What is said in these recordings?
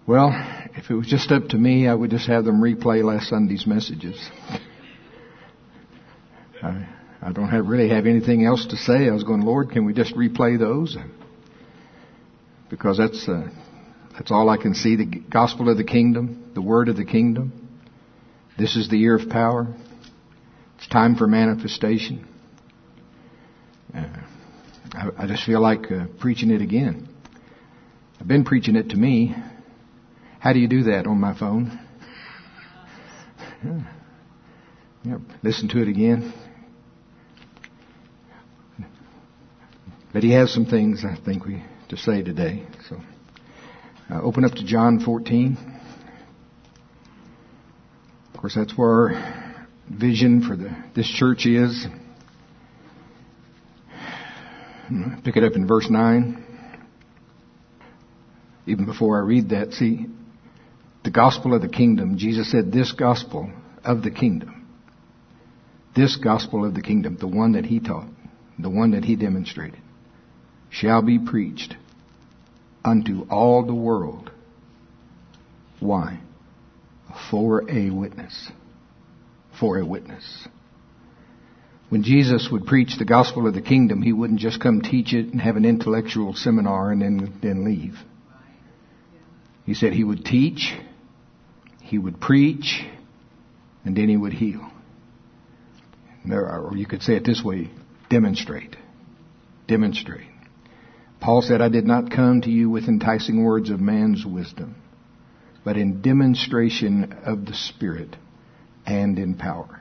Well, if it was just up to me, I would just have them replay last Sunday's messages. I don't really have anything else to say. I was going, Lord, can we just replay those? Because that's all I can see. The gospel of the kingdom, the word of the kingdom. This is the year of power. It's time for manifestation. I just feel like preaching it again. I've been preaching it to me. How do you do that on my phone? Yeah. Listen to it again. But he has some things I think to say today. So open up to John 14. Of course, that's where our vision for this church is. Pick it up in verse 9. Even before I read that, see, the gospel of the kingdom, Jesus said, this gospel of the kingdom, this gospel of the kingdom, the one that he taught, the one that he demonstrated, shall be preached unto all the world. Why? For a witness. For a witness. When Jesus would preach the gospel of the kingdom, he wouldn't just come teach it and have an intellectual seminar and then leave. He said he would teach, he would preach, and then he would heal. Or you could say it this way, demonstrate. Demonstrate. Paul said, I did not come to you with enticing words of man's wisdom, but in demonstration of the Spirit and in power.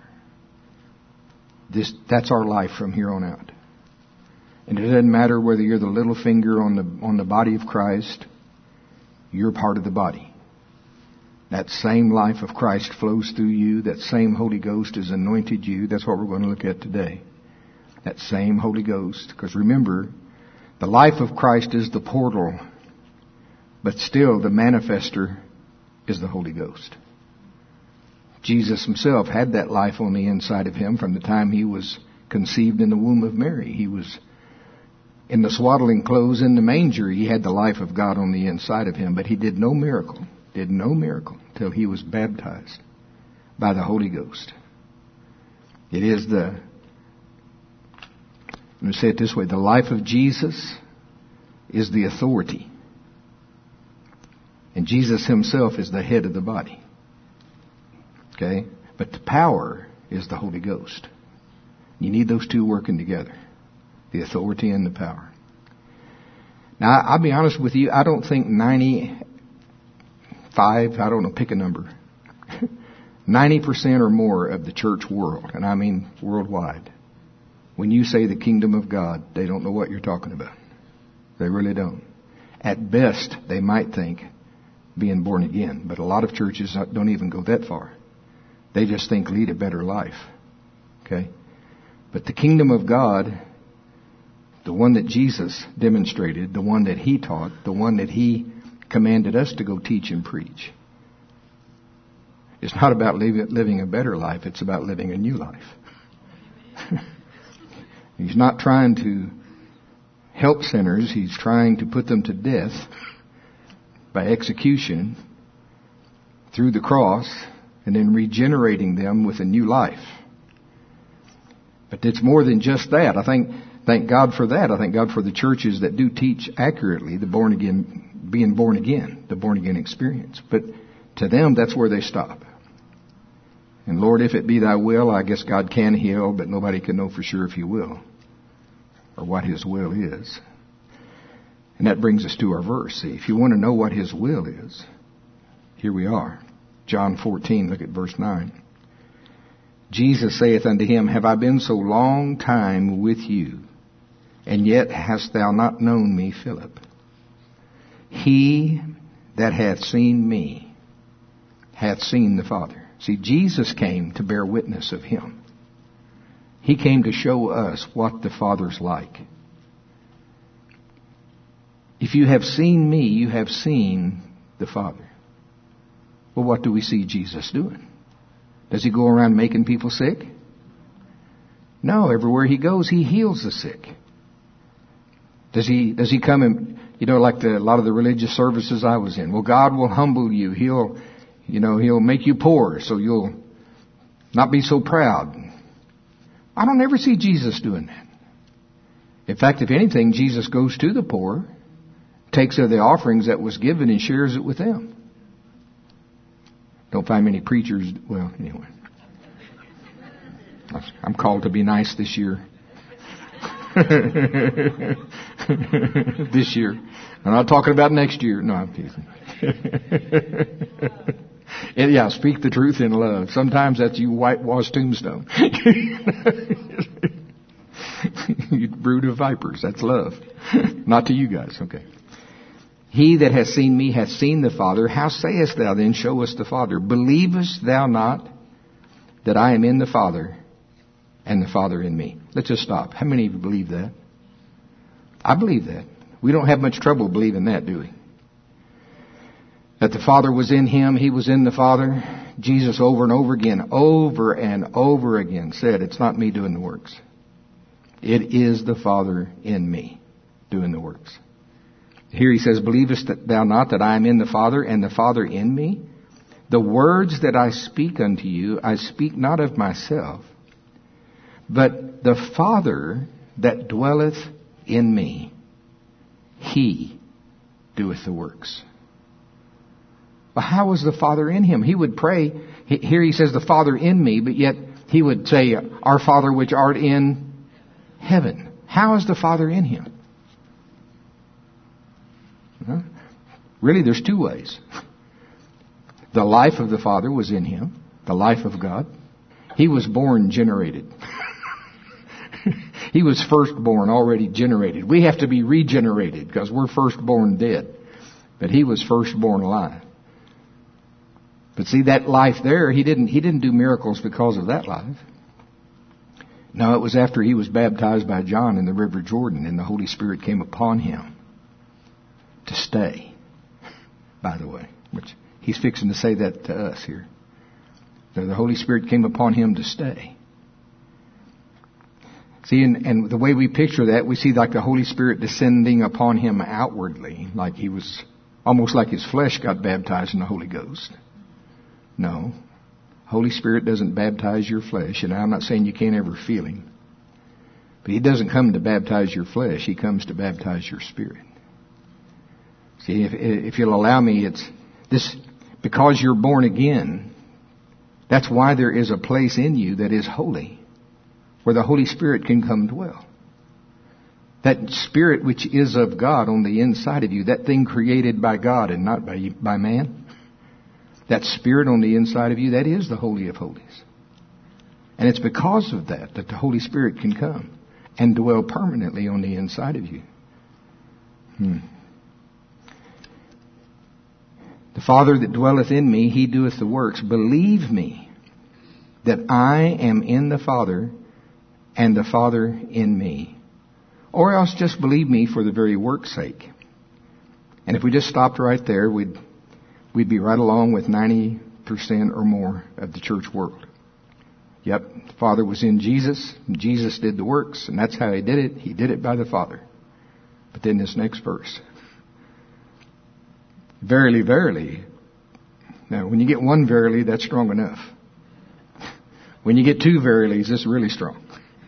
That's our life from here on out. And it doesn't matter whether you're the little finger on the body of Christ, you're part of the body. That same life of Christ flows through you. That same Holy Ghost has anointed you. That's what we're going to look at today. That same Holy Ghost. Because remember, the life of Christ is the portal, but still the manifester is the Holy Ghost. Jesus himself had that life on the inside of him from the time he was conceived in the womb of Mary. He was in the swaddling clothes in the manger. He had the life of God on the inside of him, but he did no miracle till he was baptized by the Holy Ghost. It is let me say it this way, the life of Jesus is the authority. And Jesus himself is the head of the body. Okay? But the power is the Holy Ghost. You need those two working together. The authority and the power. Now, I'll be honest with you, I don't think 95, I don't know, pick a number. 90% or more of the church world, and I mean worldwide, when you say the kingdom of God, they don't know what you're talking about. They really don't. At best, they might think being born again, but a lot of churches don't even go that far. They just think lead a better life. Okay? But the kingdom of God, the one that Jesus demonstrated, the one that he taught, the one that he commanded us to go teach and preach, it's not about living a better life. It's about living a new life. He's not trying to help sinners. He's trying to put them to death by execution through the cross and then regenerating them with a new life. But it's more than just that. Thank God for that. I thank God for the churches that do teach accurately the being born again, the born again experience. But to them, that's where they stop. And Lord, if it be thy will, I guess God can heal, but nobody can know for sure if he will, or what his will is. And that brings us to our verse. See, if you want to know what his will is, here we are. John 14, look at verse 9. Jesus saith unto him, Have I been so long time with you, and yet hast thou not known me, Philip? He that hath seen me hath seen the Father. See, Jesus came to bear witness of him. He came to show us what the Father's like. If you have seen me, you have seen the Father. Well, what do we see Jesus doing? Does he go around making people sick? No, everywhere he goes, he heals the sick. Does he come and like a lot of the religious services I was in. Well, God will humble you. He'll make you poor so you'll not be so proud. I don't ever see Jesus doing that. In fact, if anything, Jesus goes to the poor, takes of the offerings that was given and shares it with them. Don't find many preachers. Well, anyway. I'm called to be nice this year. This year. I'm not talking about next year. No, I'm teasing. Yeah, speak the truth in love. Sometimes that's you whitewash tombstone. You brood of vipers. That's love. Not to you guys. Okay. He that hath seen me hath seen the Father. How sayest thou then, show us the Father? Believest thou not that I am in the Father and the Father in me? Let's just stop. How many of you believe that? I believe that. We don't have much trouble believing that, do we? That the Father was in Him, He was in the Father. Jesus over and over again said, it's not me doing the works. It is the Father in me doing the works. Here He says, believest thou not that I am in the Father and the Father in me? The words that I speak unto you, I speak not of myself, but the Father that dwelleth in me, He doeth the works. Well, how was the Father in Him? He would pray. Here He says, the Father in me, but yet He would say, our Father which art in heaven. How is the Father in Him? Really, there's two ways. The life of the Father was in Him, the life of God. He was born generated. He was firstborn, already generated. We have to be regenerated because we're firstborn dead. But He was firstborn alive. But see, that life there, He didn't do miracles because of that life. No, it was after He was baptized by John in the River Jordan and the Holy Spirit came upon Him to stay, by the way, which He's fixing to say that to us here. So the Holy Spirit came upon Him to stay. See, and the way we picture that, we see like the Holy Spirit descending upon Him outwardly, like He was, almost like His flesh got baptized in the Holy Ghost. No. Holy Spirit doesn't baptize your flesh, and I'm not saying you can't ever feel Him. But He doesn't come to baptize your flesh, He comes to baptize your spirit. See, if you'll allow me, it's this, because you're born again, that's why there is a place in you that is holy, where the Holy Spirit can come dwell. That Spirit which is of God on the inside of you, that thing created by God and not by man, that Spirit on the inside of you, that is the Holy of Holies. And it's because of that that the Holy Spirit can come and dwell permanently on the inside of you. The Father that dwelleth in me, He doeth the works. Believe me that I am in the Father and the Father in me. Or else just believe me for the very work's sake. And if we just stopped right there, we'd be right along with 90% or more of the church world. Yep, the Father was in Jesus, and Jesus did the works, and that's how He did it. He did it by the Father. But then this next verse. Verily, verily. Now, when you get one verily, that's strong enough. When you get two verilies, it's really strong.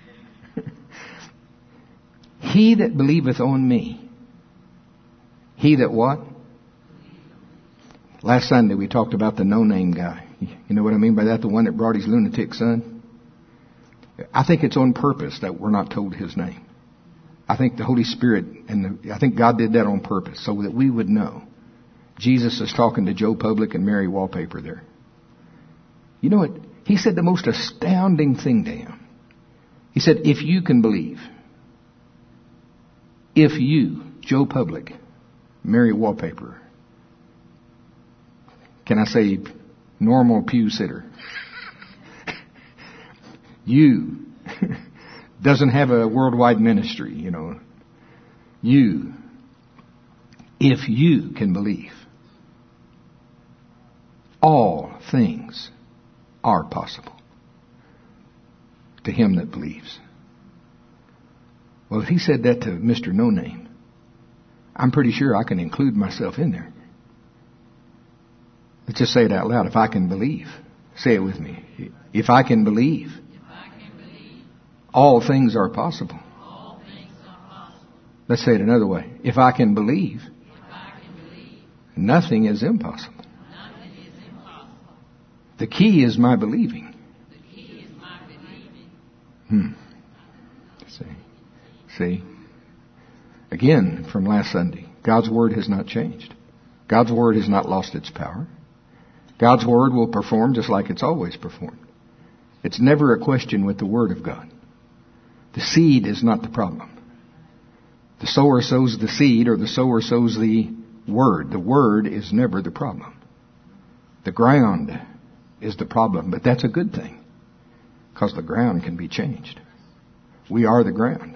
He that believeth on me. He that what? Last Sunday we talked about the no-name guy. You know what I mean by that? The one that brought his lunatic son? I think it's on purpose that we're not told his name. I think the Holy Spirit I think God did that on purpose so that we would know. Jesus is talking to Joe Public and Mary Wallpaper there. You know what? He said the most astounding thing to him. He said, if you can believe, if you, Joe Public, Mary Wallpaper, can I say normal pew sitter, you, doesn't have a worldwide ministry, you, if you can believe, all things are possible to him that believes. Well, if he said that to Mr. No Name, I'm pretty sure I can include myself in there. Let's just say it out loud. If I can believe. Say it with me. If I can believe, all things are possible. Let's say it another way. If I can believe, nothing is impossible. The key is my believing. See? Again, from last Sunday, God's Word has not changed. God's Word has not lost its power. God's Word will perform just like it's always performed. It's never a question with the Word of God. The seed is not the problem. The sower sows the seed, or the sower sows the Word. The Word is never the problem. The ground is the problem, but that's a good thing, because the ground can be changed. We are the ground.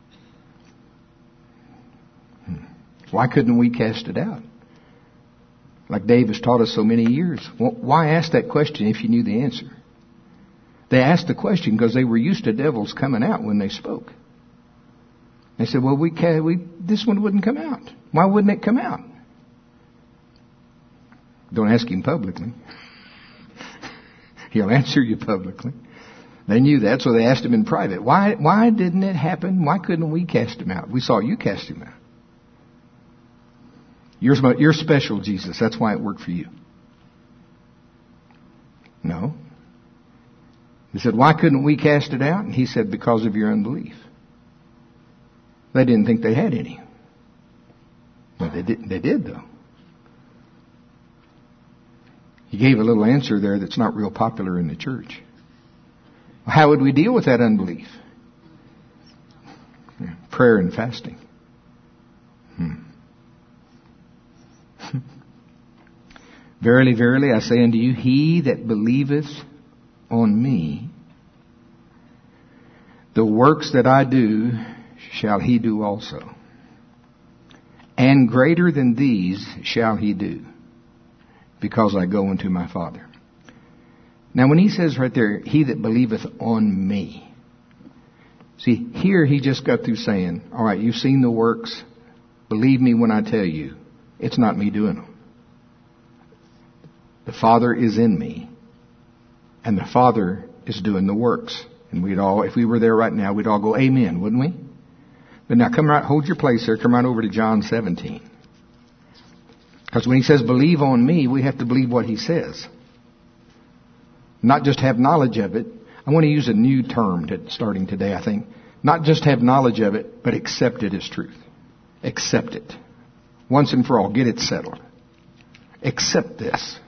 Why couldn't we cast it out? Like Dave has taught us so many years. Well, why ask that question if you knew the answer? They asked the question because they were used to devils coming out when they spoke. They said, well, this one wouldn't come out. Why wouldn't it come out? Don't ask him publicly. He'll answer you publicly. They knew that, so they asked him in private. Why didn't it happen? Why couldn't we cast him out? We saw you cast him out. You're special, Jesus. That's why it worked for you. No. He said, why couldn't we cast it out? And he said, because of your unbelief. They didn't think they had any. But they did though. He gave a little answer there that's not real popular in the church. How would we deal with that unbelief? Prayer and fasting. Verily, verily, I say unto you, he that believeth on me, the works that I do shall he do also. And greater than these shall he do, because I go unto my Father. Now when he says right there, he that believeth on me. See, here he just got through saying, all right, you've seen the works. Believe me when I tell you, it's not me doing them. The Father is in me, and the Father is doing the works. And if we were there right now, we'd all go, amen, wouldn't we? But now hold your place there, come right over to John 17. Because when he says, believe on me, we have to believe what he says. Not just have knowledge of it. I want to use a new term starting today, I think. Not just have knowledge of it, but accept it as truth. Accept it. Once and for all, get it settled. Accept this.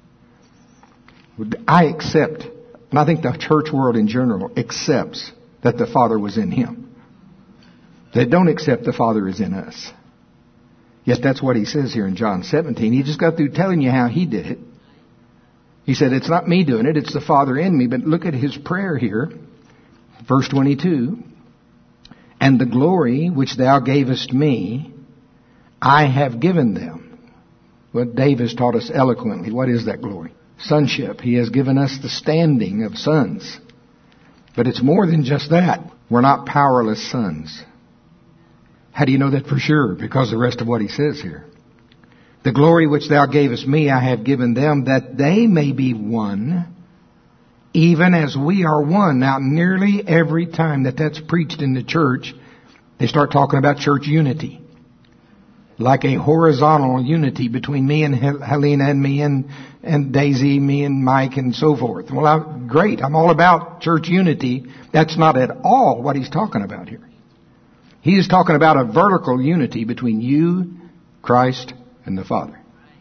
I accept, and I think the church world in general accepts that the Father was in him. They don't accept the Father is in us. Yet that's what he says here in John 17. He just got through telling you how he did it. He said, it's not me doing it, it's the Father in me. But look at his prayer here. Verse 22. And the glory which thou gavest me, I have given them. What Dave has taught us eloquently. What is that glory? Sonship. He has given us the standing of sons. But it's more than just that. We're not powerless sons. How do you know that for sure? Because the rest of what he says here. The glory which thou gavest me, I have given them, that they may be one, even as we are one. Now, nearly every time that's preached in the church, they start talking about church unity. Like a horizontal unity between me and Helena and me and Daisy, me and Mike and so forth. Well, great. I'm all about church unity. That's not at all what he's talking about here. He is talking about a vertical unity between you, Christ, and the Father.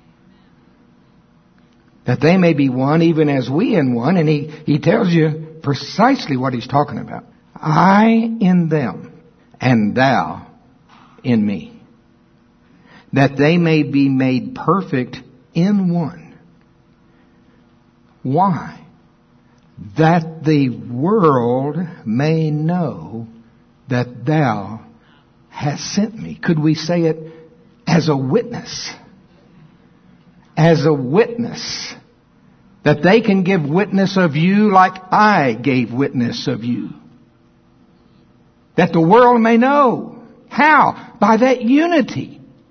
That they may be one even as we in one. And he tells you precisely what he's talking about. I in them and thou in me. That they may be made perfect in one. Why? That the world may know that thou hast sent me. Could we say it as a witness? As a witness. That they can give witness of you like I gave witness of you. That the world may know. How? By that unity.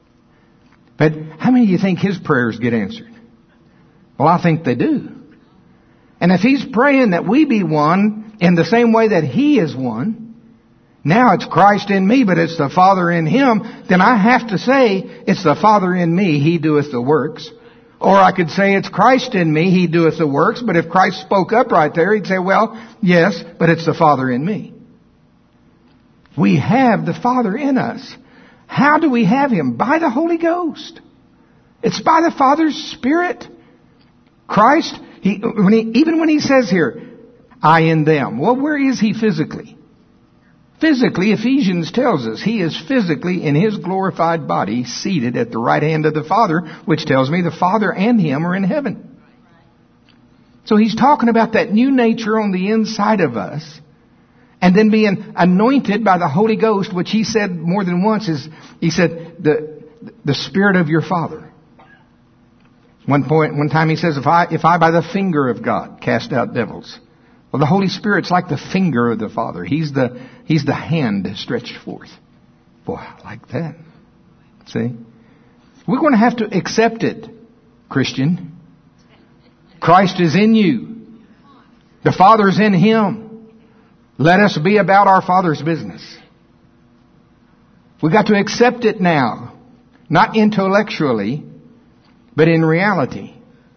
But how many of you think His prayers get answered? Well, I think they do. And if He's praying that we be one in the same way that He is one, now it's Christ in me, but it's the Father in Him, then I have to say, it's the Father in me, He doeth the works. Or I could say, it's Christ in me, He doeth the works. But if Christ spoke up right there, He'd say, well, yes, but it's the Father in me. We have the Father in us. How do we have Him? By the Holy Ghost. It's by the Father's Spirit. Christ, even when He says here, I in them. Well, where is He physically? Physically, Ephesians tells us He is physically in His glorified body seated at the right hand of the Father, which tells me the Father and Him are in heaven. So He's talking about that new nature on the inside of us, and then being anointed by the Holy Ghost, which He said more than once is, He said, the Spirit of your Father. One time He says, if I by the finger of God cast out devils. Well, the Holy Spirit's like the finger of the Father. He's the hand stretched forth. Boy, I like that. See? We're going to have to accept it, Christian. Christ is in you. The Father's in Him. Let us be about our Father's business. We've got to accept it now. Not intellectually, but in reality.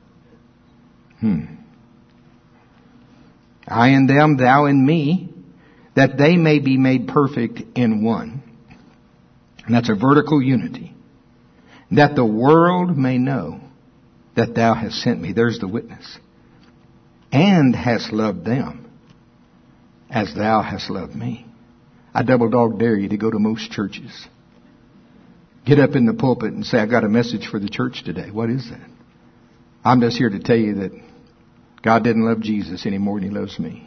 I in them, thou in me, that they may be made perfect in one. And that's a vertical unity. That the world may know that thou hast sent me. There's the witness. And hast loved them as thou hast loved me. I double dog dare you to go to most churches. Get up in the pulpit and say, I've got a message for the church today. What is that? I'm just here to tell you that God didn't love Jesus any more than He loves me.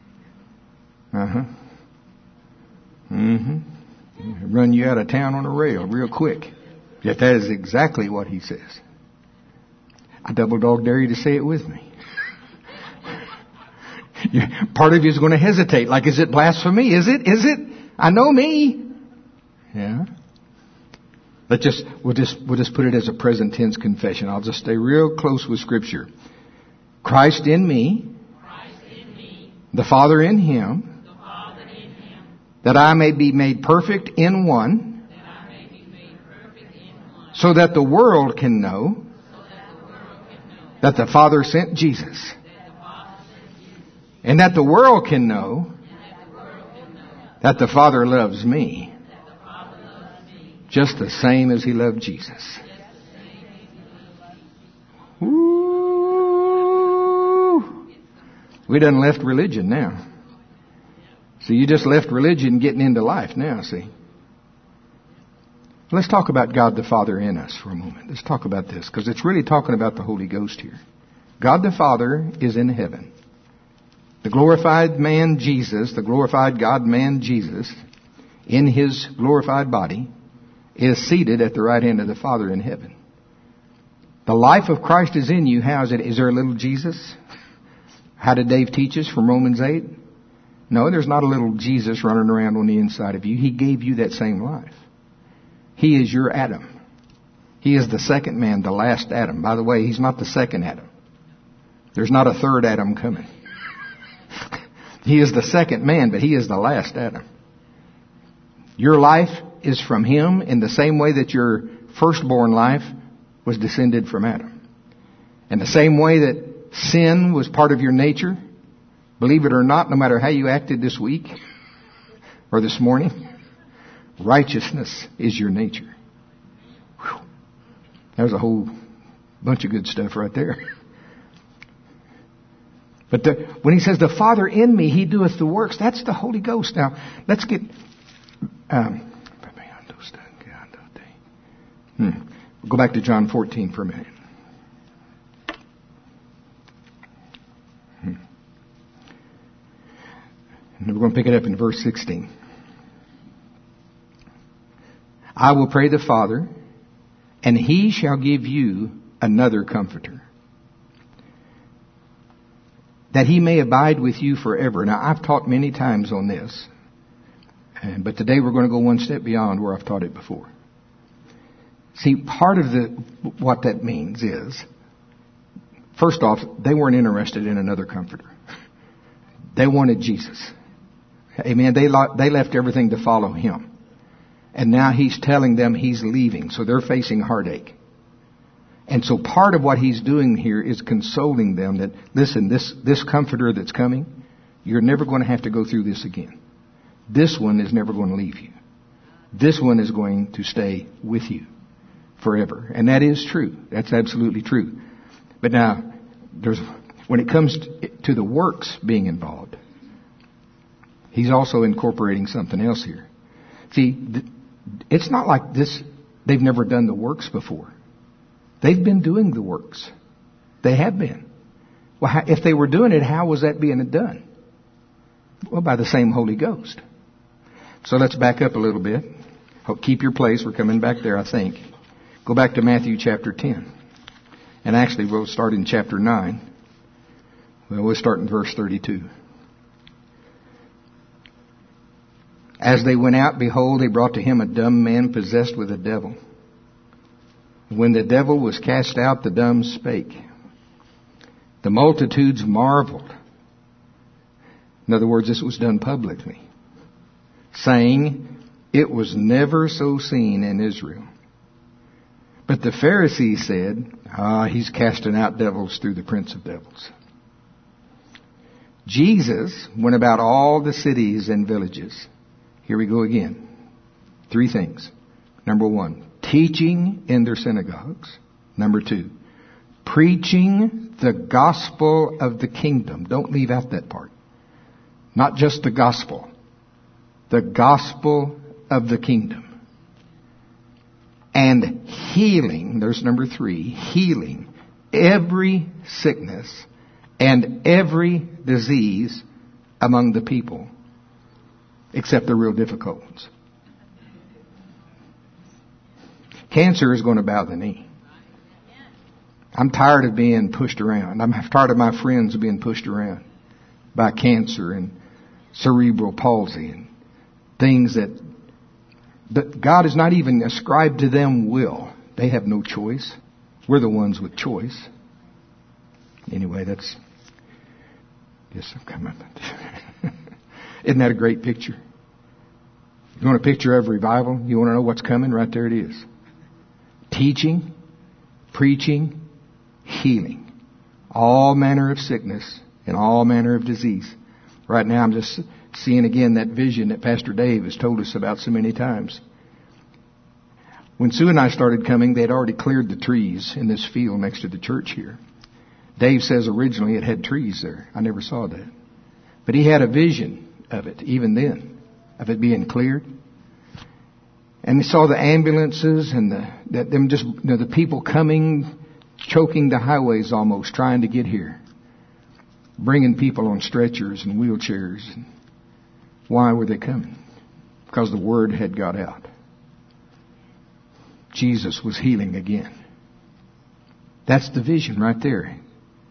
Run you out of town on a rail real quick. Yet that is exactly what He says. I double dog dare you to say it with me. Part of you is going to hesitate. Like, is it blasphemy? Is it? I know me. Yeah. We'll just put it as a present tense confession. I'll just stay real close with Scripture. Christ in me, the Father in Him, that I may be made perfect in one, so that the world can know that the Father sent Jesus, and that the world can know that the Father loves me just the same as He loved Jesus. We done left religion now. So you just left religion getting into life now, see. Let's talk about God the Father in us for a moment. Let's talk about this, because it's really talking about the Holy Ghost here. God the Father is in heaven. The glorified man Jesus, the glorified God man Jesus, in His glorified body, is seated at the right hand of the Father in heaven. The life of Christ is in you. How is it? Is there a little Jesus? How did Dave teach us from Romans 8? No, there's not a little Jesus running around on the inside of you. He gave you that same life. He is your Adam. He is the second man, the last Adam. By the way, He's not the second Adam. There's not a third Adam coming. He is the second man, but He is the last Adam. Your life is from Him in the same way that your firstborn life was descended from Adam. In the same way that sin was part of your nature, believe it or not, no matter how you acted this week or this morning, righteousness is your nature. Whew. There's a whole bunch of good stuff right there. But when He says, the Father in me, He doeth the works, that's the Holy Ghost. Now, let's get... We'll go back to John 14 for a minute. And we're going to pick it up in verse 16. I will pray the Father, and He shall give you another Comforter, that He may abide with you forever. Now, I've taught many times on this, but today we're going to go one step beyond where I've taught it before. See, part of what that means is, first off, they weren't interested in another comforter. They wanted Jesus. Amen. They left everything to follow him. And now he's telling them he's leaving. So they're facing heartache. And so part of what he's doing here is consoling them that, listen, this comforter that's coming, you're never going to have to go through this again. This one is never going to leave you. This one is going to stay with you forever. And that is true. That's absolutely true. But now, when it comes to the works being involved, he's also incorporating something else here. See, it's not like this, they've never done the works before. They've been doing the works. They have been. Well, if they were doing it, how was that being done? Well, by the same Holy Ghost. So let's back up a little bit. Keep your place. We're coming back there, I think. Go back to Matthew chapter 10. And actually, we'll start in chapter 9. Well, we'll start in verse 32. As they went out, behold, they brought to him a dumb man possessed with a devil. When the devil was cast out, the dumb spake. The multitudes marveled. In other words, this was done publicly, saying, it was never so seen in Israel. But the Pharisees said, he's casting out devils through the prince of devils. Jesus went about all the cities and villages. Here we go again. 3 things. Number 1, teaching in their synagogues. Number 2, preaching the gospel of the kingdom. Don't leave out that part. Not just the gospel. The gospel of the kingdom. And healing, there's number 3, healing every sickness and every disease among the people, except the real difficult ones. Cancer is going to bow the knee. I'm tired of being pushed around. I'm tired of my friends being pushed around by cancer and cerebral palsy and things that God has not even ascribed to them will. They have no choice. We're the ones with choice. Anyway, yes, I'm coming. Isn't that a great picture? You want a picture of revival? You want to know what's coming? Right there it is. Teaching, preaching, healing. All manner of sickness and all manner of disease. Right now I'm just seeing again that vision that Pastor Dave has told us about so many times. When Sue and I started coming, they had already cleared the trees in this field next to the church here. Dave says originally it had trees there. I never saw that. But he had a vision of it, even then, of it being cleared. And he saw the ambulances and the people coming, choking the highways almost, trying to get here. Bringing people on stretchers and wheelchairs. Why were they coming? Because the word had got out. Jesus was healing again. That's the vision right there.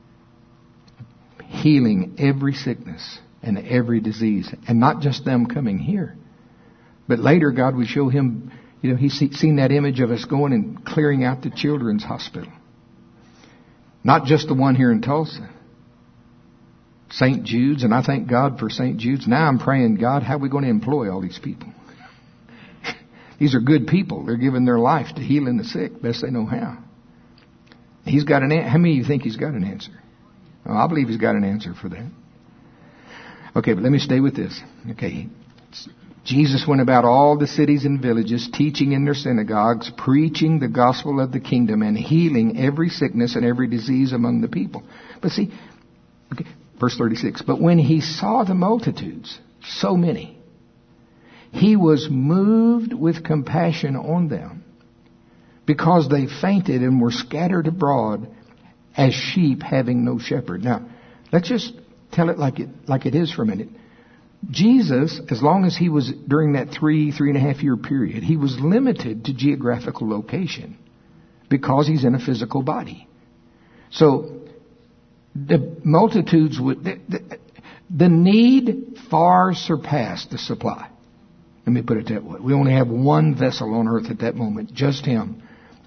Healing every sickness and every disease. And not just them coming here. But later God would show him, he's seen that image of us going and clearing out the children's hospital. Not just the one here in Tulsa. St. Jude's, and I thank God for St. Jude's. Now I'm praying, God, how are we going to employ all these people? These are good people. They're giving their life to healing the sick, best they know how. He's got an answer. How many of you think he's got an answer? Oh, I believe he's got an answer for that. Okay, but let me stay with this. Okay, Jesus went about all the cities and villages, teaching in their synagogues, preaching the gospel of the kingdom, and healing every sickness and every disease among the people. But see, okay, verse 36, but when he saw the multitudes, so many, he was moved with compassion on them, because they fainted and were scattered abroad as sheep having no shepherd. Now, let's just tell it like it is for a minute. Jesus, as long as he was during that 3.5 year period, he was limited to geographical location because he's in a physical body. So the multitudes the need far surpassed the supply. Let me put it that way. We only have one vessel on earth at that moment, just him.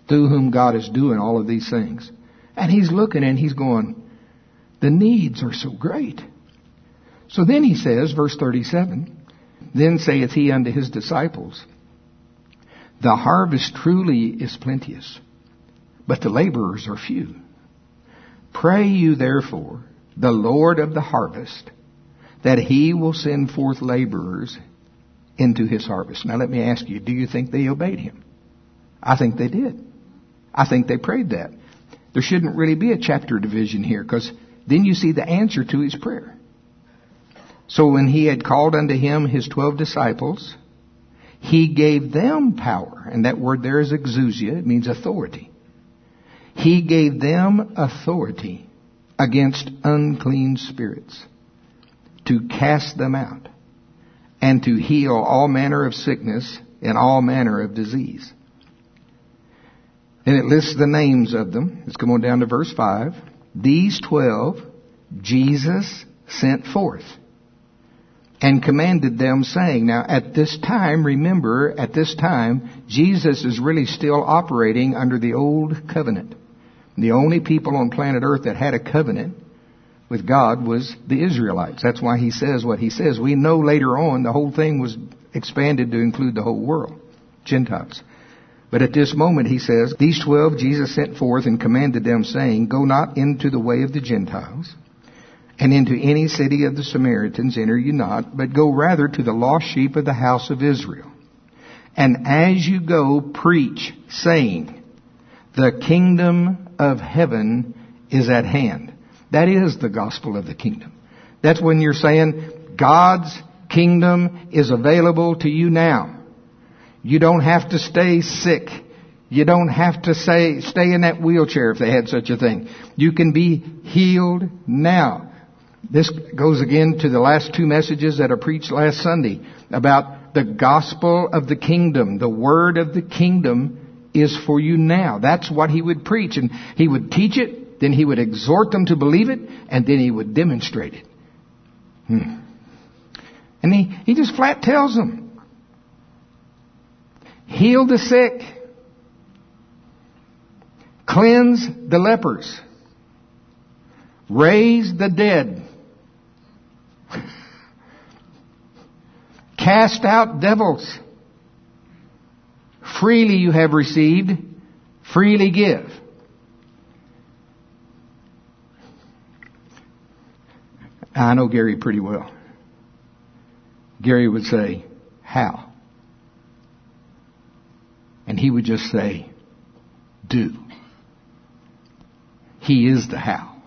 through whom God is doing all of these things. And he's looking and he's going, the needs are so great. So then he says, verse 37, then saith he unto his disciples, the harvest truly is plenteous, but the laborers are few. Pray you therefore the Lord of the harvest, that he will send forth laborers into his harvest. Now let me ask you, do you think they obeyed him? I think they did. I think they prayed that. There shouldn't really be a chapter division here, because then you see the answer to his prayer. So when he had called unto him his 12 disciples, he gave them power. And that word there is exousia. It means authority. He gave them authority against unclean spirits to cast them out and to heal all manner of sickness and all manner of disease. And it lists the names of them. Let's come on down to verse 5. These 12 Jesus sent forth and commanded them, saying, now at this time, remember, at this time, Jesus is really still operating under the old covenant. The only people on planet Earth that had a covenant with God was the Israelites. That's why he says what he says. We know later on the whole thing was expanded to include the whole world, Gentiles. But at this moment he says, these 12 Jesus sent forth and commanded them, saying, go not into the way of the Gentiles, and into any city of the Samaritans enter you not, but go rather to the lost sheep of the house of Israel. And as you go, preach, saying, the kingdom of heaven is at hand. That is the gospel of the kingdom. That's when you're saying God's kingdom is available to you now. You don't have to stay sick. You don't have to stay in that wheelchair if they had such a thing. You can be healed now. This goes again to the last two messages that I preached last Sunday about the gospel of the kingdom. The word of the kingdom is for you now. That's what he would preach. And he would teach it, then he would exhort them to believe it, and then he would demonstrate it. And he just flat tells them, heal the sick, cleanse the lepers, raise the dead, cast out devils. Freely you have received, freely give. I know Gary pretty well. Gary would say, how? And he would just say, do. He is the how.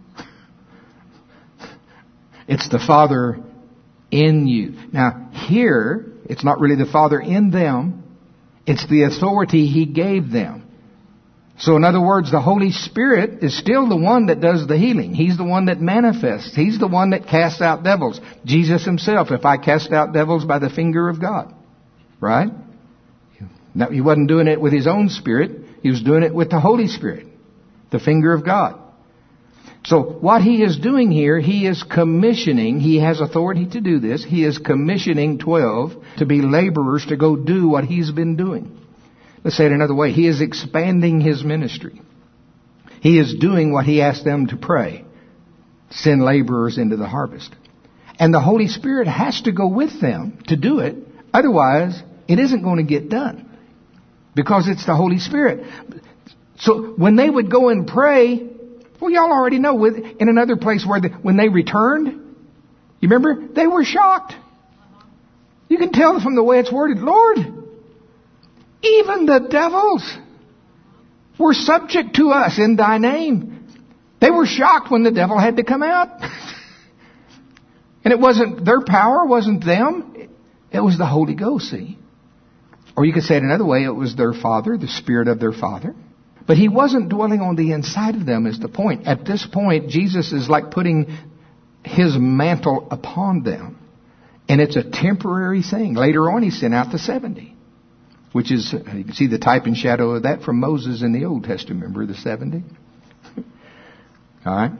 It's the Father in you. Now, here, it's not really the Father in them. It's the authority He gave them. So in other words, the Holy Spirit is still the one that does the healing. He's the one that manifests. He's the one that casts out devils. Jesus Himself, if I cast out devils by the finger of God. Right? Now, He wasn't doing it with His own Spirit. He was doing it with the Holy Spirit. The finger of God. So what He is doing here, He is commissioning, He has authority to do this, He is commissioning 12 to be laborers to go do what He's been doing. Let's say it another way. He is expanding His ministry. He is doing what He asked them to pray. Send laborers into the harvest. And the Holy Spirit has to go with them to do it. Otherwise, it isn't going to get done. Because it's the Holy Spirit. So when they would go and pray, well, y'all already know in another place where when they returned, you remember, they were shocked. You can tell from the way it's worded, Lord, even the devils were subject to us in thy name. They were shocked when the devil had to come out. And it wasn't their power, it wasn't them. It was the Holy Ghost, see. Or you could say it another way, it was their Father, the Spirit of their Father. But He wasn't dwelling on the inside of them is the point. At this point, Jesus is like putting His mantle upon them. And it's a temporary thing. Later on, He sent out the 70. Which is, you can see the type and shadow of that from Moses in the Old Testament. Remember the 70? All right.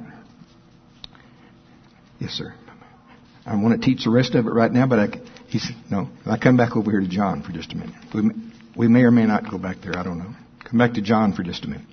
Yes, sir. I want to teach the rest of it right now, but he said, no. I come back over here to John for just a minute. We may or may not go back there. I don't know. Come back to John for just a minute.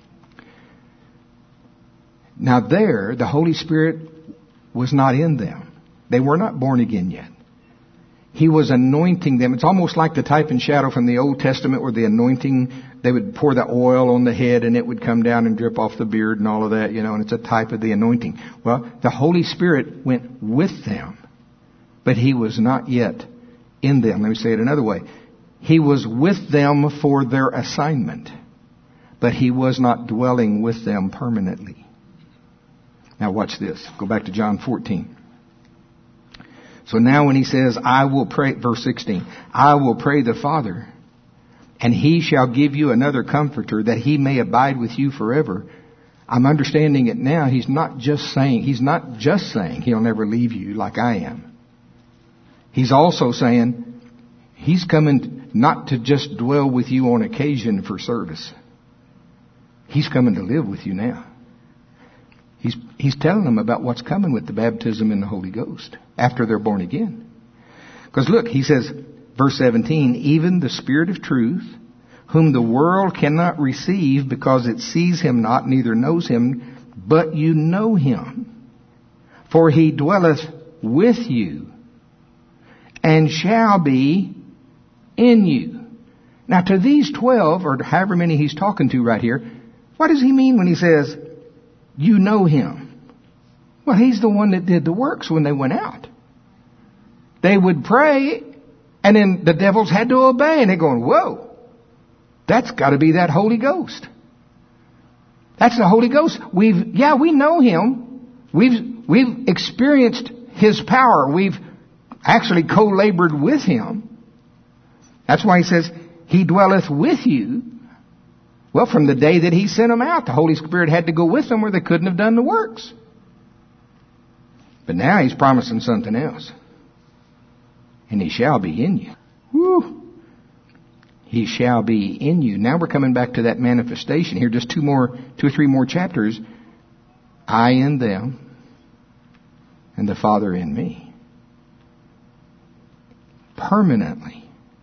Now there, the Holy Spirit was not in them. They were not born again yet. He was anointing them. It's almost like the type and shadow from the Old Testament where the anointing, they would pour the oil on the head and it would come down and drip off the beard and all of that, and it's a type of the anointing. Well, the Holy Spirit went with them, but He was not yet in them. Let me say it another way. He was with them for their assignment, but He was not dwelling with them permanently. Now watch this. Go back to John 14. So now when He says, I will pray, verse 16, I will pray the Father, and He shall give you another comforter that He may abide with you forever. I'm understanding it now. He's not just saying He'll never leave you like I am. He's also saying He's coming not to just dwell with you on occasion for service. He's coming to live with you now. He's telling them about what's coming with the baptism in the Holy Ghost after they're born again. Because look, He says, verse 17, even the Spirit of truth, whom the world cannot receive because it sees Him not, neither knows Him, but you know Him. For He dwelleth with you and shall be in you. Now to these 12, or however many He's talking to right here, what does He mean when He says, you know Him? Well, He's the one that did the works when they went out. They would pray, and then the devils had to obey, and they're going, whoa, that's got to be that Holy Ghost. That's the Holy Ghost. We know Him. We've experienced His power. We've actually co-labored with Him. That's why He says, He dwelleth with you. Well, from the day that He sent them out, the Holy Spirit had to go with them or they couldn't have done the works. But now He's promising something else. And He shall be in you. Woo! He shall be in you. Now we're coming back to that manifestation here. Just two or three more chapters. I in them and the Father in me. Permanently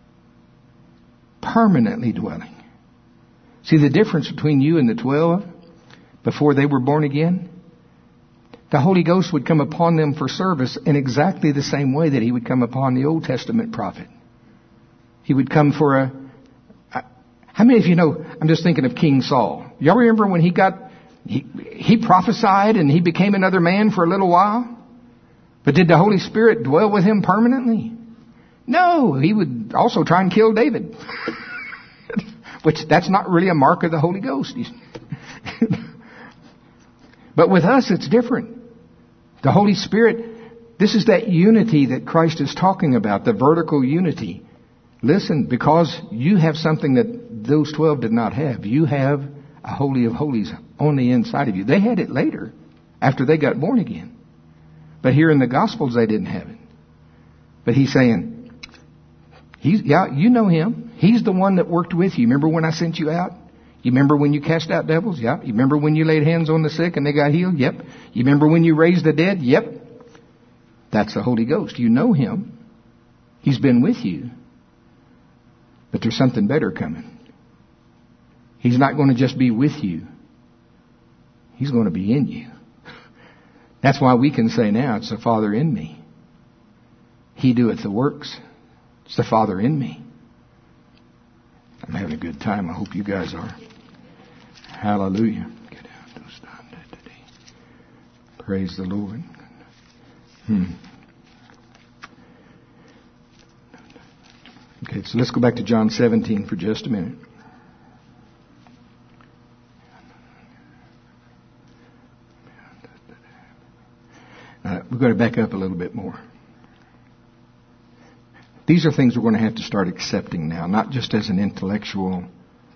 dwelling. See the difference between you and the 12 before they were born again? The Holy Ghost would come upon them for service in exactly the same way that He would come upon the Old Testament prophet. He would come for how many of you know, I'm just thinking of King Saul. Y'all remember when he prophesied and he became another man for a little while? But did the Holy Spirit dwell with him permanently? No, he would also try and kill David. Which, that's not really a mark of the Holy Ghost. But with us, it's different. The Holy Spirit, this is that unity that Christ is talking about, the vertical unity. Listen, because you have something that those 12 did not have. You have a Holy of Holies on the inside of you. They had it later, after they got born again. But here in the Gospels, they didn't have it. But He's saying, you know Him. He's the one that worked with you. Remember when I sent you out? You remember when you cast out devils? Yep. You remember when you laid hands on the sick and they got healed? Yep. You remember when you raised the dead? Yep. That's the Holy Ghost. You know Him. He's been with you. But there's something better coming. He's not going to just be with you. He's going to be in you. That's why we can say now, it's the Father in me. He doeth the works. It's the Father in me. I'm having a good time. I hope you guys are. Hallelujah. Praise the Lord. Okay, so let's go back to John 17 for just a minute. We're going to back up a little bit more. These are things we're going to have to start accepting now, not just as an intellectual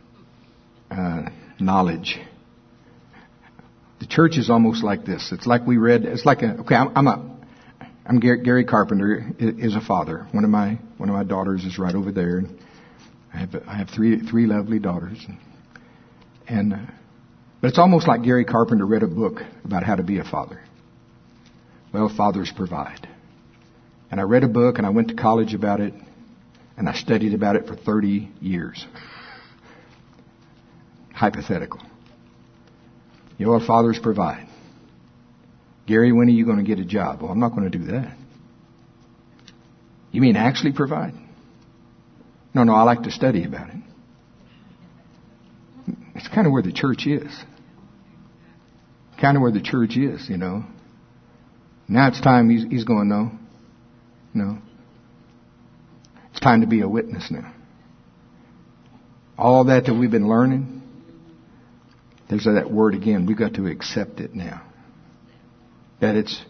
knowledge. The church is almost like this. It's like we read. It's like I'm Gary Carpenter is a father. One of my daughters is right over there. I have three lovely daughters, but it's almost like Gary Carpenter read a book about how to be a father. Well, fathers provide. And I read a book and I went to college about it and I studied about it for 30 years. hypothetical. Your fathers provide. Gary, when are you going to get a job? Well, I'm not going to do that. You mean actually provide? No, I like to study about it. It's kind of where the church is. Kind of where the church is, Now it's time he's going, no. It's time to be a witness now. All that we've been learning, there's that word again. We've got to accept it now. That it's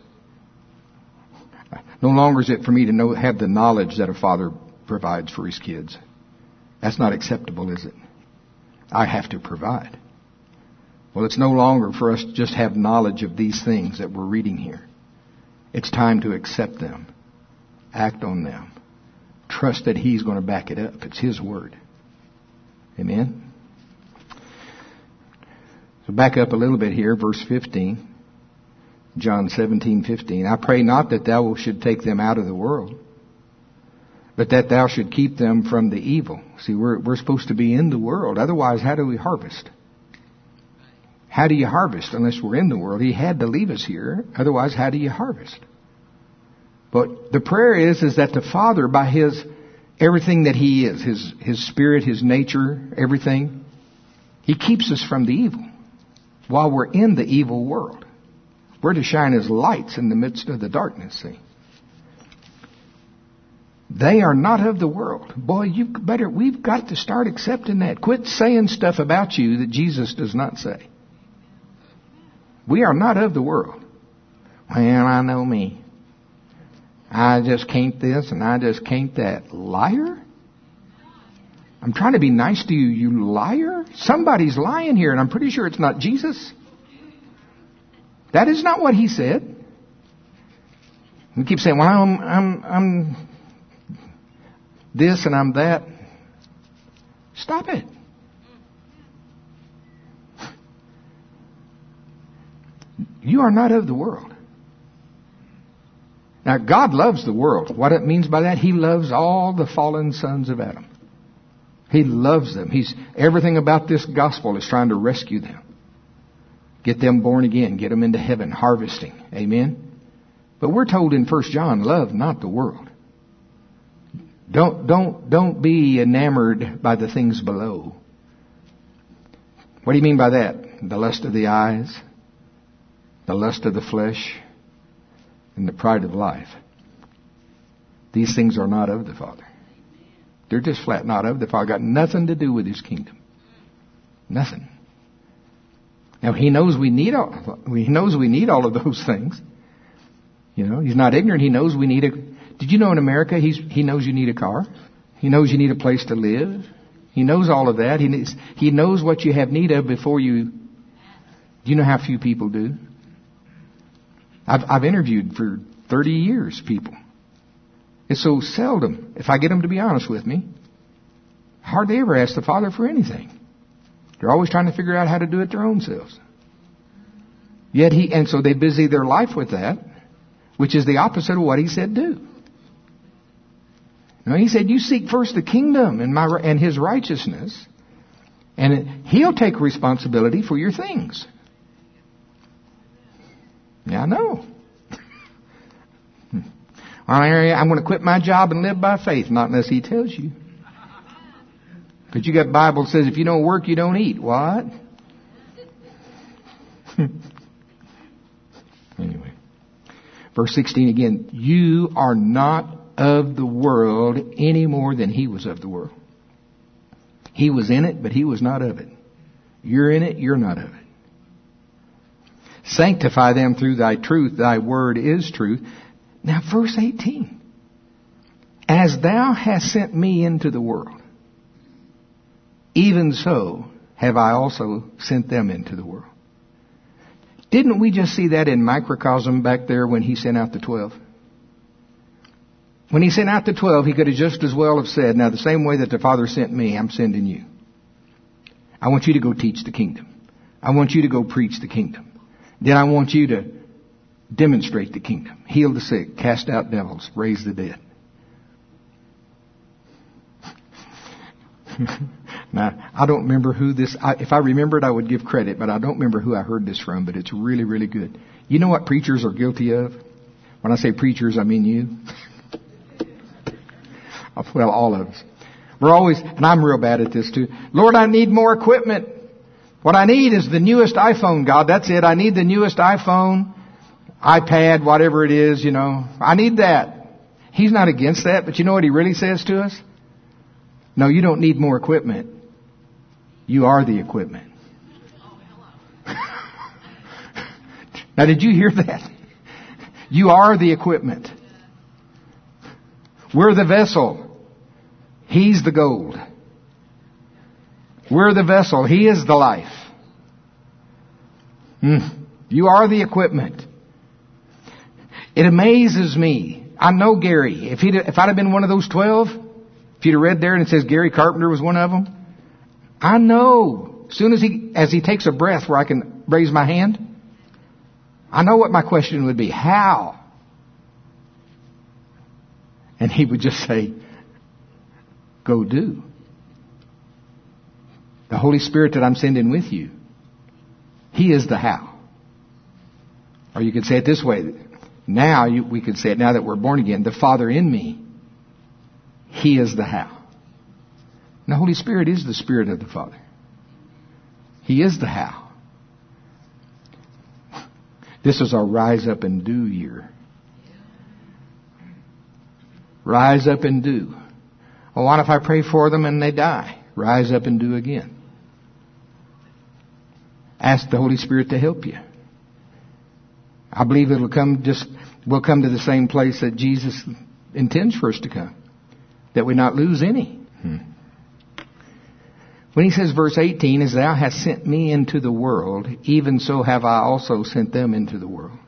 no longer is it for me to have the knowledge that a father provides for his kids. That's not acceptable, is it? I have to provide. Well, it's no longer for us to just have knowledge of these things that we're reading here. It's time to accept them, act on them, trust that He's going to back it up. It's His word. Amen? So back up a little bit here, verse 15. John 17:15. I pray not that thou should take them out of the world, but that thou should keep them from the evil. See, we're supposed to be in the world. Otherwise, how do we harvest? How do you harvest unless we're in the world? He had to leave us here. Otherwise, how do you harvest? But the prayer is that the Father, by His everything that He is, His Spirit, His nature, everything, He keeps us from the evil while we're in the evil world. We're to shine as lights in the midst of the darkness, see. They are not of the world. Boy, we've got to start accepting that. Quit saying stuff about you that Jesus does not say. We are not of the world. Well, I know me. I just can't this and I just can't that. Liar? I'm trying to be nice to you, you liar. Somebody's lying here, and I'm pretty sure it's not Jesus. That is not what He said. We keep saying, well, I'm this and I'm that. Stop it. You are not of the world. Now, God loves the world. What it means by that, He loves all the fallen sons of Adam. He loves them. Everything about this gospel is trying to rescue them. Get them born again. Get them into heaven. Harvesting. Amen? But we're told in 1 John, love not the world. Don't be enamored by the things below. What do you mean by that? The lust of the eyes, the lust of the flesh, and the pride of life. These things are not of the Father. They're just flat not of the Father. Got nothing to do with His kingdom. Nothing. Now He knows we need all of those things. He's not ignorant. He knows we need Did you know in America He knows you need a car? He knows you need a place to live. He knows all of that. He knows what you have need of before you. Do you know how few people do? I've interviewed for 30 years people. It's so seldom, if I get them to be honest with me, hardly ever ask the Father for anything. They're always trying to figure out how to do it their own selves. And so they busy their life with that, which is the opposite of what He said do. He said, you seek first the kingdom and His righteousness, and He'll take responsibility for your things. Yeah, I know. I'm going to quit my job and live by faith, not unless He tells you. But you got Bible that says if you don't work, you don't eat. What? Anyway. Verse 16 again. You are not of the world any more than He was of the world. He was in it, but He was not of it. You're in it, you're not of it. Sanctify them through Thy truth. Thy word is truth. Now verse 18. As Thou hast sent me into the world, even so have I also sent them into the world. Didn't we just see that in microcosm back there when He sent out the 12? When He sent out the 12, He could have just as well have said, now the same way that the Father sent me, I'm sending you. I want you to go teach the kingdom. I want you to go preach the kingdom. Then I want you to demonstrate the kingdom. Heal the sick, cast out devils, raise the dead. Now, I don't remember who if I remembered, I would give credit, but I don't remember who I heard this from, but it's really, really good. You know what preachers are guilty of? When I say preachers, I mean you. Well, all of us. We're always, and I'm real bad at this too. Lord, I need more equipment. What I need is the newest iPhone, God. That's it. I need the newest iPhone, iPad, whatever it is, I need that. He's not against that, but you know what He really says to us? No, you don't need more equipment. You are the equipment. Now, did you hear that? You are the equipment. We're the vessel. He's the gold. We're the vessel. He is the life. You are the equipment. It amazes me. I know Gary. If I'd have been one of those 12, if you'd have read there and it says Gary Carpenter was one of them, I know as soon as he takes a breath where I can raise my hand, I know what my question would be. How? And he would just say, go do. The Holy Spirit that I'm sending with you, He is the how. Or you could say it this way. We could say it now that we're born again. The Father in me, He is the how. And the Holy Spirit is the Spirit of the Father. He is the how. This is our rise up and do year. Rise up and do. Well, what if I pray for them and they die? Rise up and do again. Ask the Holy Spirit to help you. I believe we'll come to the same place that Jesus intends for us to come. That we not lose any. When He says, verse 18, as thou hast sent me into the world, even so have I also sent them into the world.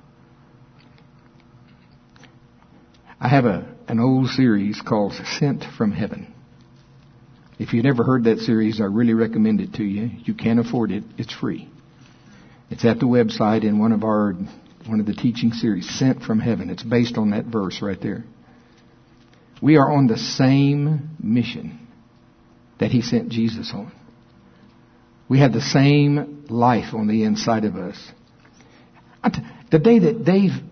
I have an old series called Sent from Heaven. If you've never heard that series, I really recommend it to you. You can afford it. It's free. It's at the website in one of the teaching series, Sent from Heaven. It's based on that verse right there. We are on the same mission that He sent Jesus on. We have the same life on the inside of us. The day that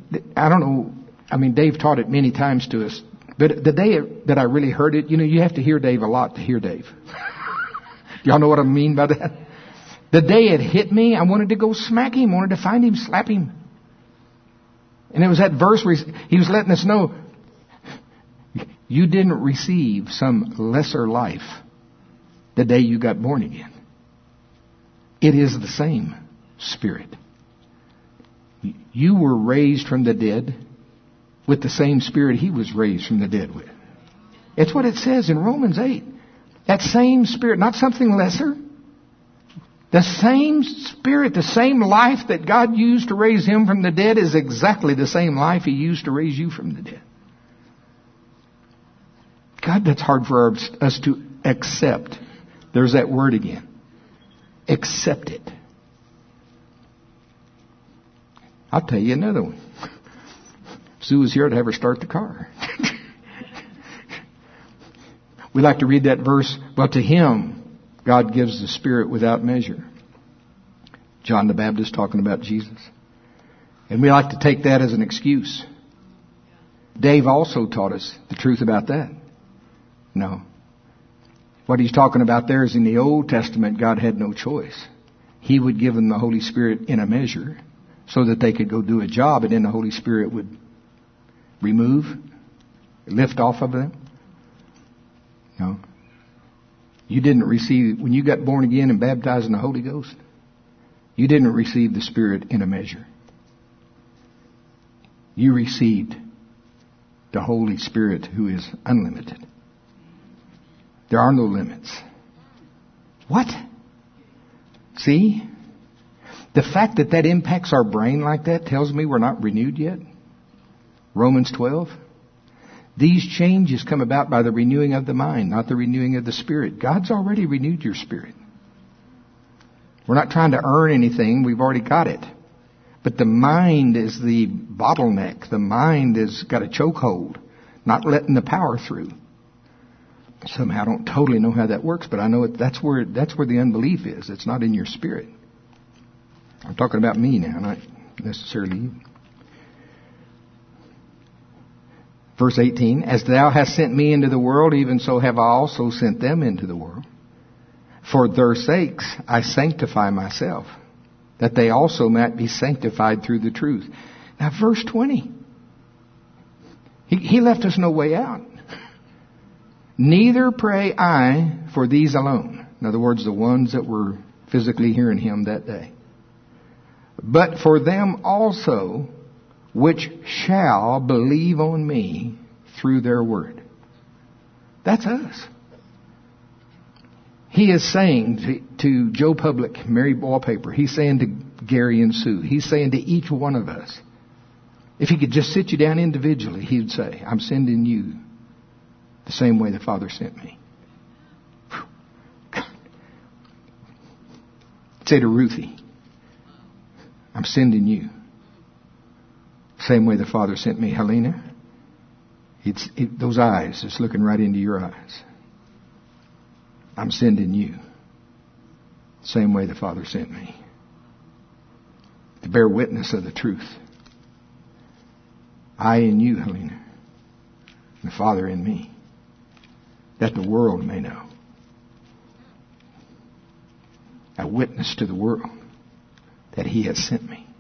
Dave taught it many times to us, but the day that I really heard it, you have to hear Dave a lot to hear Dave. Y'all know what I mean by that? The day it hit me, I wanted to go smack him, wanted to find him, slap him. And it was that verse where he was letting us know, you didn't receive some lesser life the day you got born again. It is the same Spirit. You were raised from the dead with the same Spirit He was raised from the dead with. It's what it says in Romans 8. That same Spirit, not something lesser. The same Spirit, the same life that God used to raise Him from the dead is exactly the same life He used to raise you from the dead. God, that's hard for us to accept. There's that word again. Accept it. I'll tell you another one. Sue was here, I'd have her start the car. We like to read that verse, but to Him, God gives the Spirit without measure. John the Baptist talking about Jesus. And we like to take that as an excuse. Dave also taught us the truth about that. No. What he's talking about there is in the Old Testament, God had no choice. He would give them the Holy Spirit in a measure so that they could go do a job, and then the Holy Spirit would lift off of them. No. You didn't receive, when you got born again and baptized in the Holy Ghost, you didn't receive the Spirit in a measure. You received the Holy Spirit who is unlimited. There are no limits. What? See? The fact that impacts our brain like that tells me we're not renewed yet. Romans 12. These changes come about by the renewing of the mind, not the renewing of the spirit. God's already renewed your spirit. We're not trying to earn anything. We've already got it. But the mind is the bottleneck. The mind has got a chokehold, not letting the power through. Somehow I don't totally know how that works, but I know that's where the unbelief is. It's not in your spirit. I'm talking about me now, not necessarily you. Verse 18, as thou hast sent me into the world, even so have I also sent them into the world. For their sakes I sanctify myself, that they also might be sanctified through the truth. Now verse 20, he left us no way out. Neither pray I for these alone. In other words, the ones that were physically hearing him that day. But for them also which shall believe on me through their word. That's us. He is saying to Joe Public, Mary Wallpaper, he's saying to Gary and Sue, he's saying to each one of us, if he could just sit you down individually, he'd say, I'm sending you the same way the Father sent me. Say to Ruthie, I'm sending you. Same way the Father sent me. Helena, those eyes, it's looking right into your eyes. I'm sending you. Same way the Father sent me. To bear witness of the truth. I in you, Helena. And the Father in me. That the world may know. A witness to the world that He has sent me.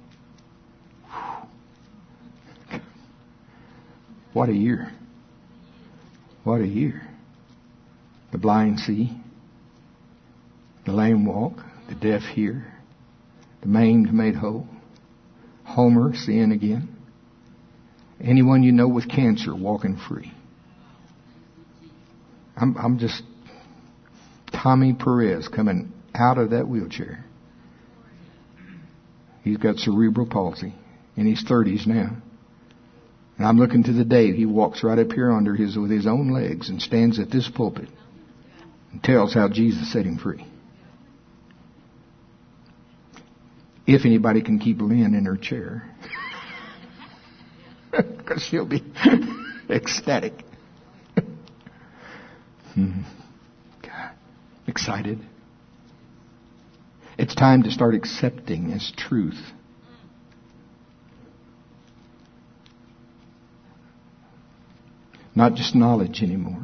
What a year. What a year. The blind see. The lame walk. The deaf hear. The maimed made whole. Homer seeing again. Anyone you know with cancer walking free. I'm just Tommy Perez coming out of that wheelchair. He's got cerebral palsy in his 30s now. And I'm looking to the day he walks right up here with his own legs and stands at this pulpit and tells how Jesus set him free. If anybody can keep Lynn in her chair. Because she'll be ecstatic. God, excited. It's time to start accepting as truth not just knowledge anymore.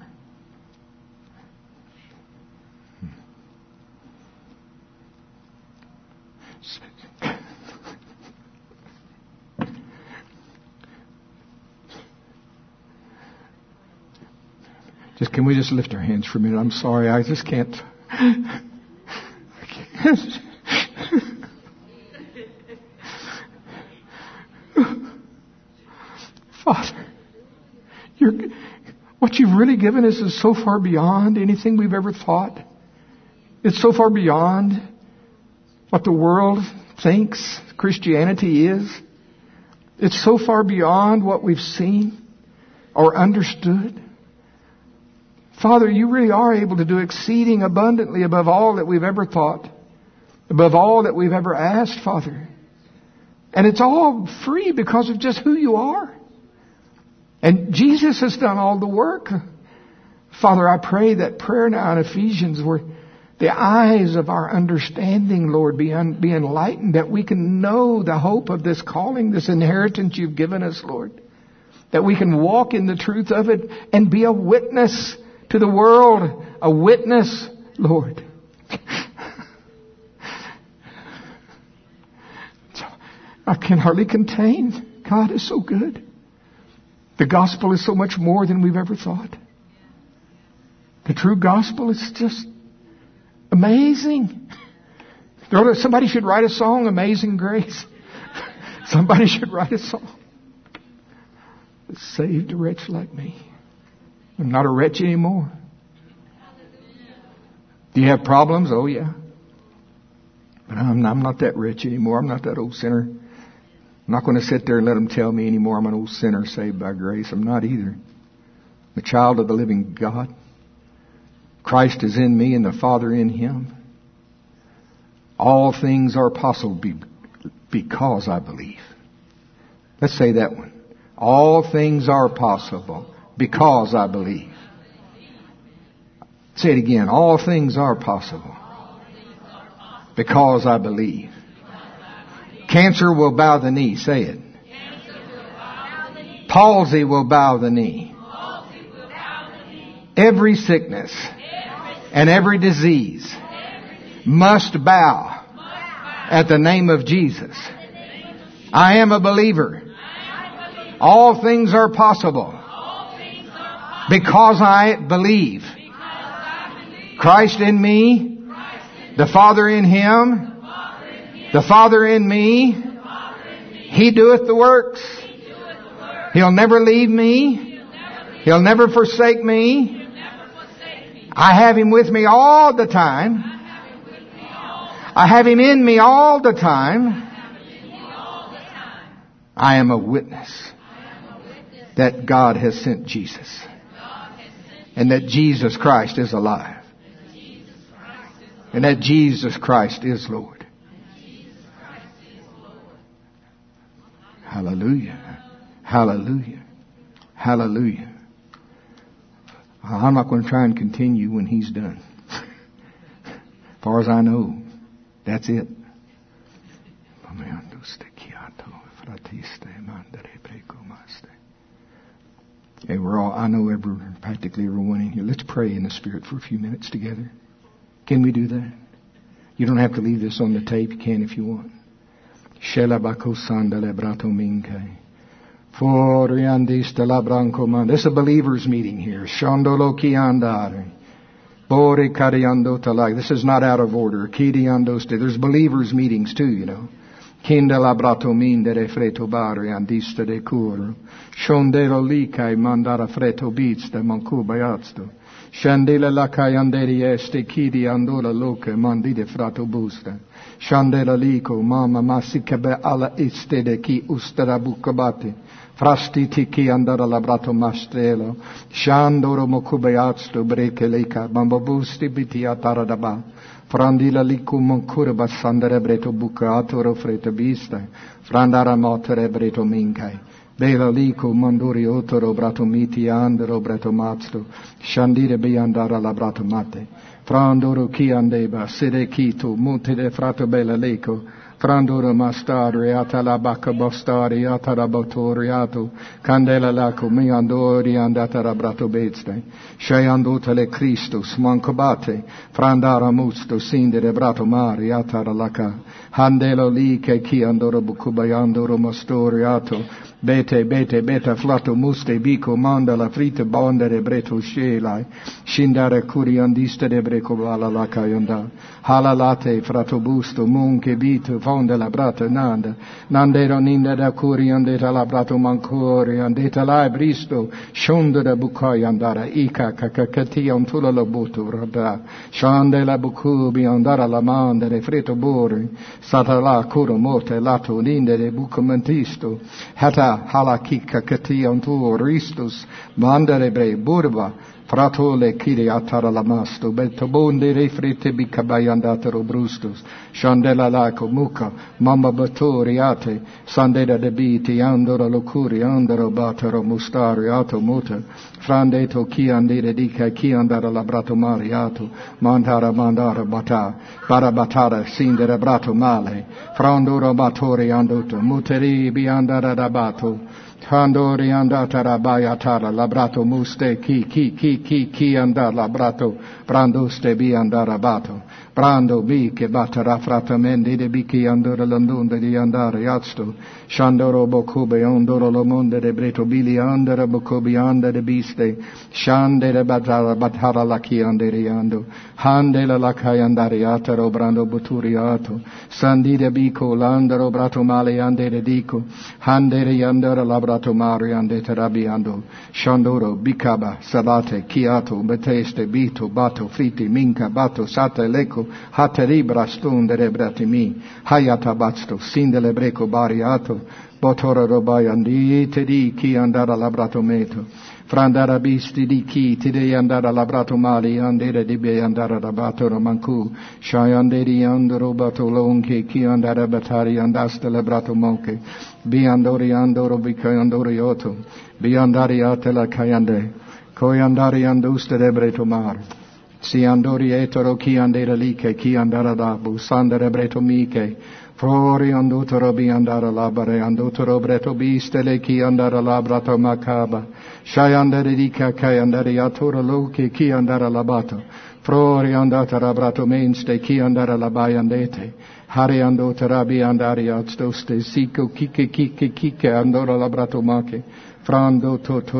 Can we just lift our hands for a minute? I'm sorry, I just can't. Father, what you've really given us is so far beyond anything we've ever thought. It's so far beyond what the world thinks Christianity is. It's so far beyond what we've seen or understood. Father, you really are able to do exceeding abundantly above all that we've ever thought, above all that we've ever asked, Father. And it's all free because of just who you are. And Jesus has done all the work. Father, I pray that prayer now in Ephesians where the eyes of our understanding, Lord, be enlightened, that we can know the hope of this calling, this inheritance you've given us, Lord. That we can walk in the truth of it and be a witness to the world, a witness, Lord. I can hardly contain. God is so good. The gospel is so much more than we've ever thought. The true gospel is just amazing. Somebody should write a song, Amazing Grace. Somebody should write a song that saved a wretch like me. I'm not a wretch anymore. Do you have problems? Oh, yeah. But I'm not that wretch anymore. I'm not that old sinner. I'm not going to sit there and let them tell me anymore I'm an old sinner saved by grace. I'm not either. I'm a child of the living God. Christ is in me and the Father in Him. All things are possible because I believe. Let's say that one. All things are possible because I believe. Say it again. All things are possible because I believe. Cancer will bow the knee. Say it. Palsy will bow the knee. Every sickness and every disease must bow at the name of Jesus. I am a believer. All things are possible because I believe. Christ in me, the Father in Him, the Father in me. He doeth the works. He'll never leave me. He'll never forsake me. I have Him with me all the time. I have Him in me all the time. I am a witness that God has sent Jesus. And that Jesus Christ is alive. And that Jesus Christ is Lord. Hallelujah. Hallelujah. Hallelujah. I'm not going to try and continue when He's done. As far as I know, that's it. Hey, I know practically everyone in here. Let's pray in the Spirit for a few minutes together. Can we do that? You don't have to leave this on the tape. You can if you want. This is a believer's meeting here. This is not out of order. There's believers' meetings too, you know. Kindala brato mindere freto bari andista de curo. Shondero licai mandara freto beats de mancuba yazto. Shandela lacai anderi este kidi andola loca mandide frato busta. Shandela lico mama masikabe ala iste de ki ustera bucabati. Frasti tiki andara labrato mastrelo. Shandoro mocubayazto breke leca bambabusti biti ataradaba. Frandila licum curva sandere breto bucatoro frete vista. Frandara motere breto mincai. Bela lico manduri otoro brato miti andero breto mazzo. Shandire biandara labrato mate. Frandoro chi andeba sede chito monte de frato bella leco. Frandoro mastari atala bacca bostari atara botoriato. Candela laco mi andori andata rabrato bezde. Shai andotale Christus mancobate. Frandara musto sindere brato mari atara laca. Handelo li che chi andoro bucubayandoro mastoriato. Bete flato muste bico mandala frite bondere breto scelai. Shindare curiandiste de breco vala la cayanda. Halalate frato busto munche bito fonde la brata nanda. Nandero ninda da curiandeta la brato mancori andeta la bristo. Shonda da bucai andara ica cacacati antula la buto rada. Shande la bucubi andara la mandere freto bori. Sata la curo morte lato ninde bucamentisto. Hata halakika kati antu ristus mandare bre burba frato le kiri atara lamasto betobonde refrete bikabayandatero brustus shandela laco muka mamba batoriate sandeda de biti andora locuri andoro batero mustari ato muta frandeto chi andere dica chi andara labrato mariato mandara bata barabatara sindere brato male frandoro batori andoto muteri bi andara dabato Handori andata rabayatara labrato muste ki andar labrato brandoste bi andarabato brando bi che batterà fratamendi de biki andora landonde di andare yazto shandoro bokube ondoro lo monde de breto bili andara bokubi andare biste shande de batara la ki andere ando hande la kai andare ataro brando buturiato sandi de biko landaro brato male andere dico hande andara labrato Mari ande terabiando, Shandoro, Bikaba, Salate, Kiato, Beteste, Bito, Bato, Fiti, Minka, Bato, Sate, Leco, Hateribra, Stundere, Bratimi, Hayata, Batsto, Sindele, Breco, Bariato, Botora, Robayandi, Tedi, Ki andara labrato meto, Frandara bisti di chi, ti devi andare a labrato mali, andere di be andare a labrato romancu, shai anderi andoro bato lonche, chi andare a batari andaste labrato monche, bi andori andoro bica andori oto, bi andari a te la caiande, coi andari anduste de breto mare. Si andori etoro ki andera like ki andara da busandere breto mike. Frori andutoro bi andara labare andutoro breto bistele ki andara labrato makaba. Shayandere dika kai andare atoro loke ki andara labato. Frori andata rabrato menste ki andara labayandete. Hari andotara bi andari atstoste siko kike andora labrato make. Frando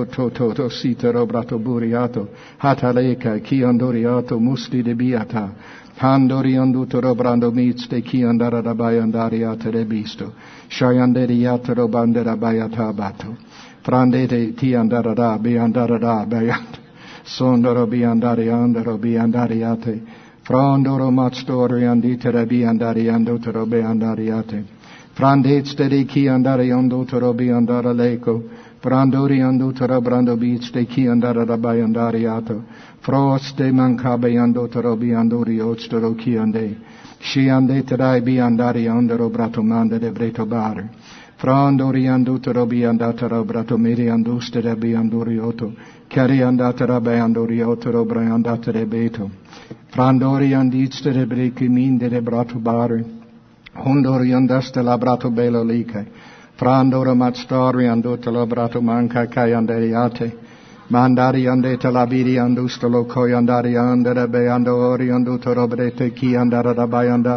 to sitero brato buriato. Hataleka ki andoriato musti de biata. Handori andutoro brando mitste ki andara rabayandari atere bisto. Shayanderi atero bandera bayata bato. Frandete ti andara da bi andara da bayat. Sondoro bi andari andoro bi andari ate. Frandoro matstori anditere bi andari andotoro be andari ate. Frandete ki andari andotoro bi andara leko. Brandori andutara brando beach de ki andara rabai andari ato. Frost de mankabe andotaro bi andori otstoro ki ande. Shi ande terai bi andari andoro brato manda de breto bar. Frandori andutaro bi andatara brato miri andustere bi andori oto. Kari andatara bi andori otoro bra andatare beto. Frandori anditstere breki minde de brato bar. Hondori andastela brato belo like. Frandora matstori andutalo brato manca kai andariate. Mandari andeta labiri andustalo koi andari andare be andori andutaro brete ki andara rabayanda.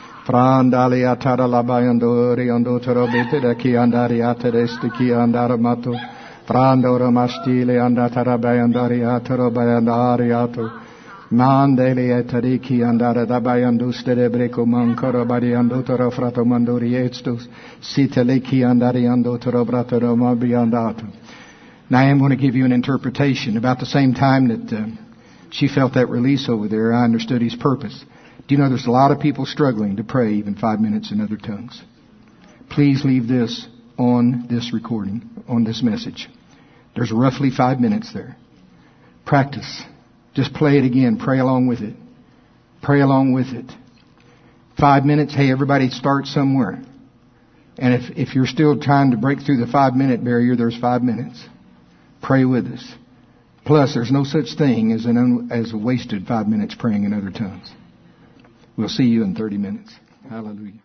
Frandali atara labayandori andutaro bete de ki andari ateresti ki andara mato. Frandora mastile andatara bayandari ataro bayandari ato. Mandeli etariki andara dabayandustere breko mankara bari andotoro frato mandori etstus siteleki andari andotoro bratoro mabiandato. Now I am going to give you an interpretation. About the same time that she felt that release over there, I understood his purpose. Do you know there's a lot of people struggling to pray even 5 minutes in other tongues? Please leave this on this recording, on this message. There's roughly 5 minutes there. Practice. Just play it again. Pray along with it. Pray along with it. 5 minutes. Hey, everybody start somewhere. And if you're still trying to break through the 5-minute barrier, there's 5 minutes. Pray with us. Plus, there's no such thing as a wasted 5 minutes praying in other tongues. We'll see you in 30 minutes. Hallelujah.